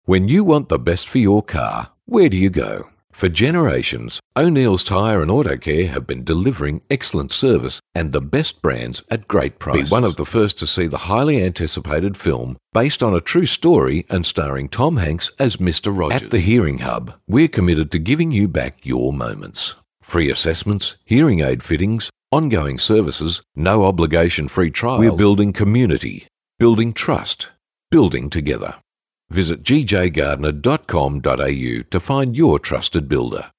When you want the best for your car, where do you go? For generations, O'Neill's Tyre and Auto Care have been delivering excellent service and the best brands at great prices. Be one of the first to see the highly anticipated film based on a true story and starring Tom Hanks as Mr. Rogers. At the Hearing Hub, we're committed to giving you back your moments. Free assessments, hearing aid fittings, ongoing services, no obligation free trials. We're building community, building trust, building together. Visit gjgardner.com.au to find your trusted builder.